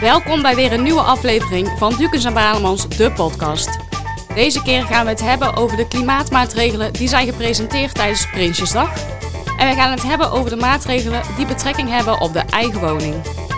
Welkom bij weer een nieuwe aflevering van Dukens en Balemans, de podcast. Deze keer gaan we het hebben over de klimaatmaatregelen die zijn gepresenteerd tijdens Prinsjesdag. En we gaan het hebben over de maatregelen die betrekking hebben op de eigen woning.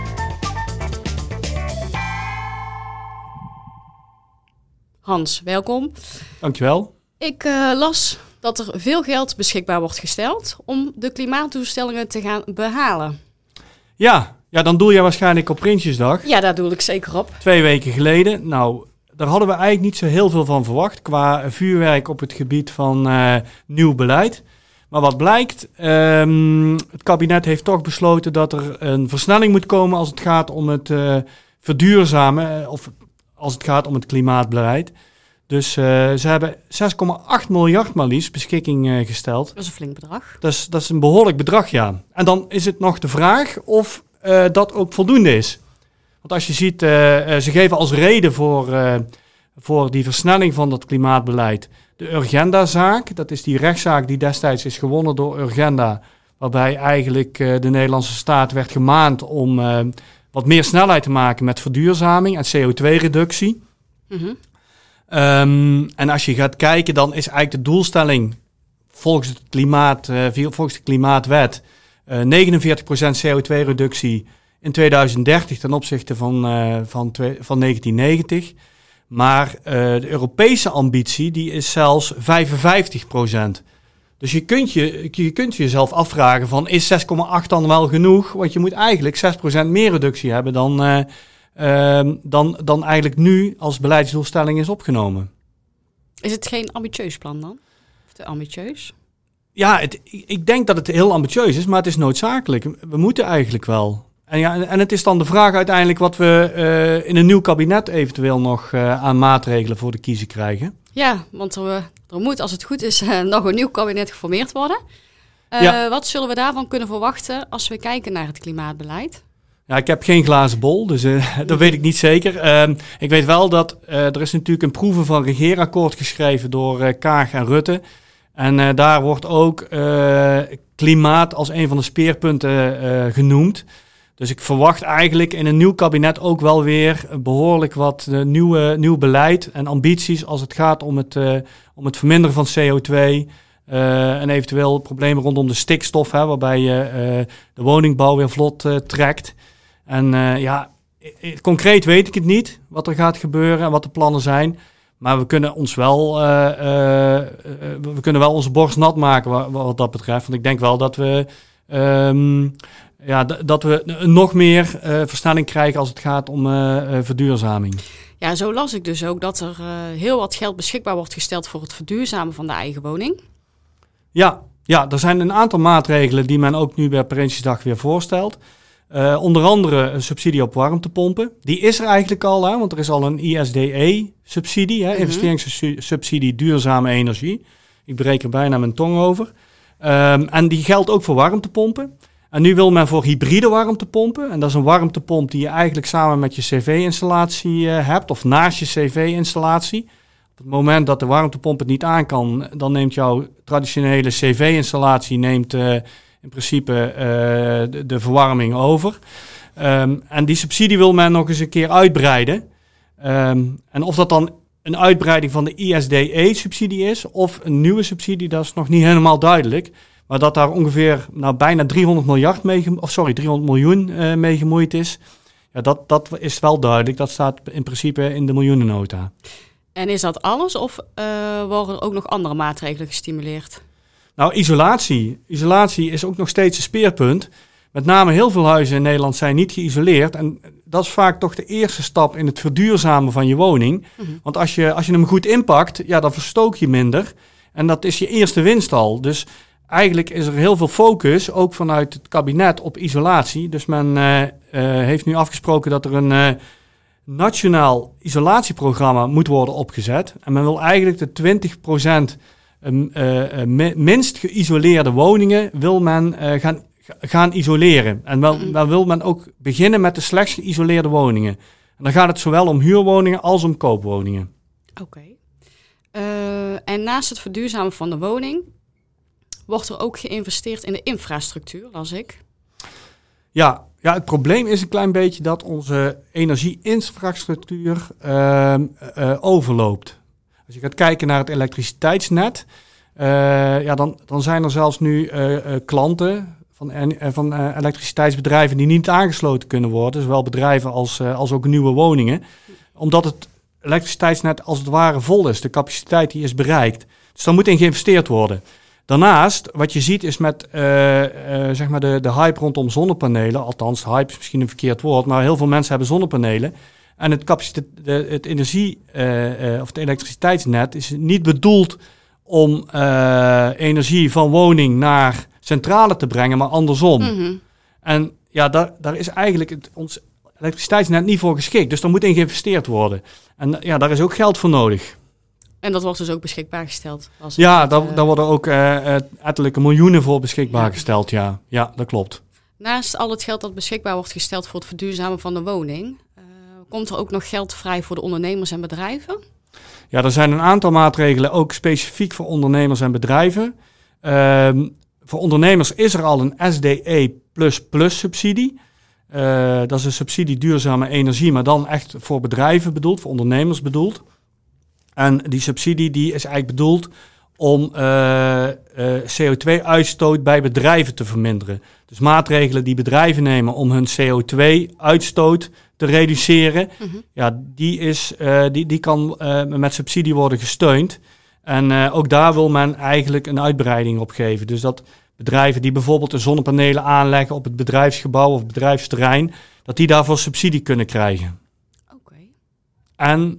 Hans, welkom. Dankjewel. Ik las dat er veel geld beschikbaar wordt gesteld om de klimaatdoelstellingen te gaan behalen. Ja, dan doel jij waarschijnlijk op Prinsjesdag. Ja, daar doe ik zeker op. 2 weken geleden. Nou, daar hadden we eigenlijk niet zo heel veel van verwacht qua vuurwerk op het gebied van nieuw beleid. Maar wat blijkt, het kabinet heeft toch besloten dat er een versnelling moet komen als het gaat om het verduurzamen of als het gaat om het klimaatbeleid. Dus ze hebben 6,8 miljard maar liefst beschikking gesteld. Dat is een flink bedrag. Dat is een behoorlijk bedrag, ja. En dan is het nog de vraag of dat ook voldoende is. Want als je ziet, ze geven als reden voor die versnelling van dat klimaatbeleid de Urgenda-zaak. Dat is die rechtszaak die destijds is gewonnen door Urgenda, waarbij eigenlijk de Nederlandse staat werd gemaand om wat meer snelheid te maken met verduurzaming en CO2-reductie. Mm-hmm. En als je gaat kijken, dan is eigenlijk de doelstelling volgens de Klimaatwet 49% CO2-reductie in 2030 ten opzichte van 1990. Maar de Europese ambitie die is zelfs 55%. Dus je kunt jezelf afvragen van is 6,8 dan wel genoeg? Want je moet eigenlijk 6% meer reductie hebben dan eigenlijk nu als beleidsdoelstelling is opgenomen. Is het geen ambitieus plan dan? Of te ambitieus? Ja, ik denk dat het heel ambitieus is, maar het is noodzakelijk. We moeten eigenlijk wel. En het is dan de vraag uiteindelijk wat we in een nieuw kabinet eventueel nog aan maatregelen voor de kiezer krijgen. Ja, want er moet, als het goed is, nog een nieuw kabinet geformeerd worden. Wat zullen we daarvan kunnen verwachten als we kijken naar het klimaatbeleid? Ja, ik heb geen glazen bol, dus dat weet ik niet zeker. Ik weet wel dat er is natuurlijk een proeve van regeerakkoord geschreven door Kaag en Rutte. En daar wordt ook klimaat als een van de speerpunten genoemd. Dus ik verwacht eigenlijk in een nieuw kabinet ook wel weer behoorlijk wat nieuw beleid en ambities als het gaat om het verminderen van CO2 en eventueel problemen rondom de stikstof, waarbij je de woningbouw weer vlot trekt. En concreet weet ik het niet wat er gaat gebeuren en wat de plannen zijn. Maar we kunnen ons wel, we kunnen wel onze borst nat maken wat dat betreft. Want ik denk wel dat we nog meer versnelling krijgen als het gaat om verduurzaming. Ja, zo las ik dus ook dat er heel wat geld beschikbaar wordt gesteld voor het verduurzamen van de eigen woning. Ja, er zijn een aantal maatregelen die men ook nu bij Prinsjesdag weer voorstelt. Onder andere een subsidie op warmtepompen. Die is er eigenlijk al, want er is al een ISDE-subsidie, investeringssubsidie duurzame energie. Ik breek er bijna mijn tong over. En die geldt ook voor warmtepompen. En nu wil men voor hybride warmtepompen. En dat is een warmtepomp die je eigenlijk samen met je cv-installatie hebt of naast je cv-installatie. Op het moment dat de warmtepomp het niet aan kan, dan neemt jouw traditionele cv-installatie in principe de verwarming over. En die subsidie wil men nog eens een keer uitbreiden. En of dat dan een uitbreiding van de ISDE-subsidie is of een nieuwe subsidie, dat is nog niet helemaal duidelijk. Maar dat daar ongeveer bijna 300 miljoen mee gemoeid is, ja, dat is wel duidelijk. Dat staat in principe in de miljoenennota. En is dat alles of worden er ook nog andere maatregelen gestimuleerd? Nou, isolatie. Isolatie is ook nog steeds een speerpunt. Met name heel veel huizen in Nederland zijn niet geïsoleerd. En dat is vaak toch de eerste stap in het verduurzamen van je woning. Mm-hmm. Want als je hem goed inpakt, ja, dan verstook je minder. En dat is je eerste winst al. Dus eigenlijk is er heel veel focus, ook vanuit het kabinet, op isolatie. Dus men heeft nu afgesproken dat er een nationaal isolatieprogramma moet worden opgezet. En men wil eigenlijk de 20% minst geïsoleerde woningen wil men gaan isoleren. En dan wil men ook beginnen met de slechtst geïsoleerde woningen. En dan gaat het zowel om huurwoningen als om koopwoningen. Oké. En naast het verduurzamen van de woning wordt er ook geïnvesteerd in de infrastructuur, las ik. Ja, het probleem is een klein beetje dat onze energie-infrastructuur overloopt. Als je gaat kijken naar het elektriciteitsnet, dan zijn er zelfs nu klanten van elektriciteitsbedrijven die niet aangesloten kunnen worden. Zowel bedrijven als ook nieuwe woningen. Omdat het elektriciteitsnet als het ware vol is. De capaciteit die is bereikt. Dus daar moet in geïnvesteerd worden. Daarnaast, wat je ziet is met zeg maar de hype rondom zonnepanelen. Althans, hype is misschien een verkeerd woord. Maar heel veel mensen hebben zonnepanelen. En het energie of het elektriciteitsnet is niet bedoeld om energie van woning naar centrale te brengen, maar andersom. Mm-hmm. En ja, daar is eigenlijk ons elektriciteitsnet niet voor geschikt. Dus daar moet in geïnvesteerd worden. En ja, daar is ook geld voor nodig. En dat wordt dus ook beschikbaar gesteld? Daar worden ook ettelijke miljoenen voor beschikbaar gesteld, ja. Ja, dat klopt. Naast al het geld dat beschikbaar wordt gesteld voor het verduurzamen van de woning, komt er ook nog geld vrij voor de ondernemers en bedrijven? Ja, er zijn een aantal maatregelen ook specifiek voor ondernemers en bedrijven. Voor ondernemers is er al een SDE++ subsidie. Dat is een subsidie duurzame energie, maar dan echt voor bedrijven bedoeld, voor ondernemers bedoeld. En die subsidie die is eigenlijk bedoeld om CO2-uitstoot bij bedrijven te verminderen. Dus maatregelen die bedrijven nemen om hun CO2-uitstoot te reduceren, ja, die kan met subsidie worden gesteund. En ook daar wil men eigenlijk een uitbreiding op geven. Dus dat bedrijven die bijvoorbeeld de zonnepanelen aanleggen op het bedrijfsgebouw of het bedrijfsterrein, dat die daarvoor subsidie kunnen krijgen. Oké. En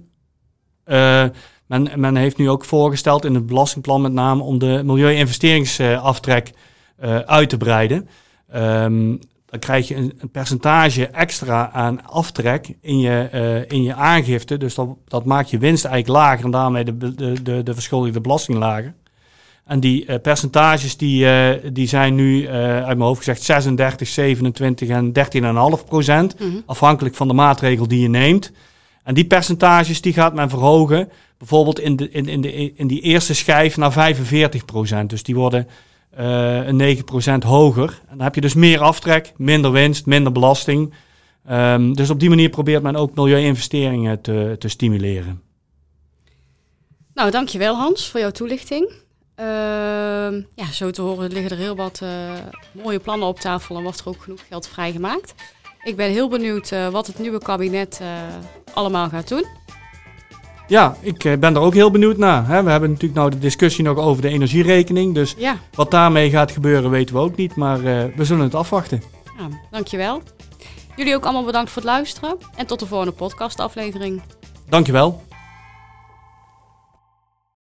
men heeft nu ook voorgesteld in het belastingplan met name om de milieu-investeringsaftrek uit te breiden. Dan krijg je een percentage extra aan aftrek in je aangifte. Dus dat maakt je winst eigenlijk lager en daarmee de verschuldigde belasting lager. En die percentages die zijn nu uit mijn hoofd gezegd 36, 27 en 13,5%. Afhankelijk van de maatregel die je neemt. En die percentages die gaat men verhogen. Bijvoorbeeld in die eerste schijf naar 45%. Dus die worden een 9% hoger. En dan heb je dus meer aftrek, minder winst, minder belasting. Dus op die manier probeert men ook milieu-investeringen te stimuleren. Nou, dankjewel Hans voor jouw toelichting. Zo te horen liggen er heel wat mooie plannen op tafel en wordt er ook genoeg geld vrijgemaakt. Ik ben heel benieuwd wat het nieuwe kabinet allemaal gaat doen. Ja, ik ben er ook heel benieuwd naar. We hebben natuurlijk nou de discussie nog over de energierekening. Dus wat daarmee gaat gebeuren weten we ook niet. Maar we zullen het afwachten. Ja, dankjewel. Jullie ook allemaal bedankt voor het luisteren. En tot de volgende podcastaflevering. Dankjewel.